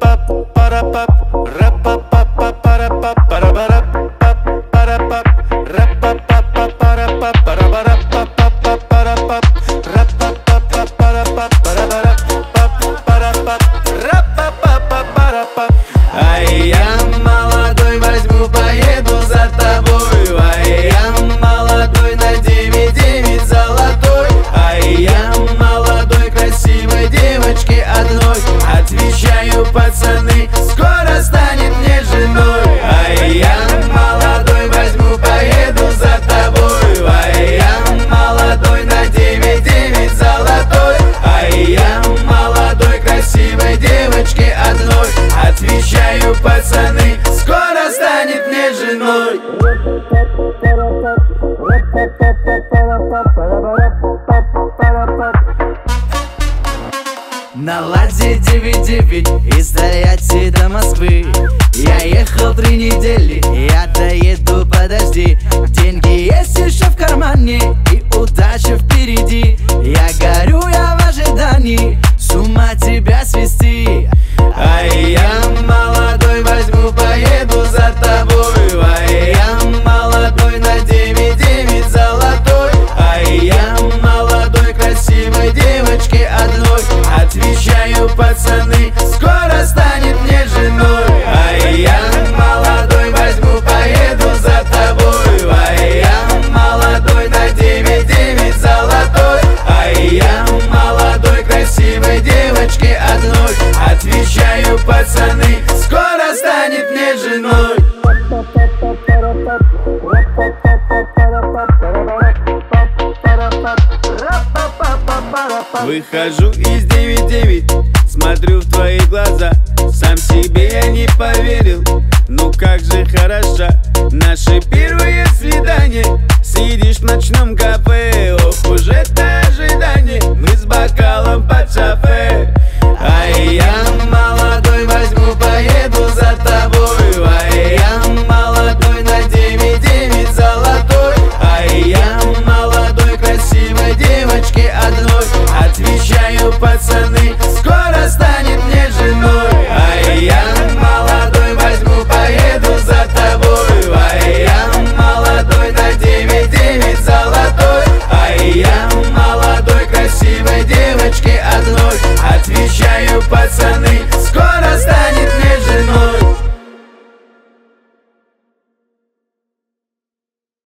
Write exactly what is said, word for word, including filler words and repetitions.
Ай, я молодой, возьму, поеду за тобой. Ай, я молодой, на девять девять золотой. Ай, я молодой, красивой девочке одной. Отвечаю, пацаны, скоро станет мне женой. Ай, я молодой, возьму, поеду за тобой. Ай, я молодой, на девять девять золотой. Ай, я молодой, красивой девочке одной. Отвечаю, пацаны, скоро станет мне женой. На ладе девять девять из Тольятти до Москвы. Я ехал три недели, я доеду, подожди. Деньги есть еще в кармане и удача впереди. Я горю, я в ожидании, с ума тебя свести. Ай, я молодой, возьму, поеду за тобой. Ай, я молодой, на девять девять золотой. Ай, я молодой, красивой девочке одной. Отвечаю, пацаны, скоро станет мне женой. Ай, я молодой, возьму, поеду за тобой. Ай, я молодой, на девять девять золотой. Ай, я молодой, красивой девочке одной. Отвечаю, пацаны, скоро станет мне женой. Выхожу из девять девять, смотрю в твои глаза. Сам себе я не поверил, ну как же хороша. Наше первое свидание, сидишь в ночном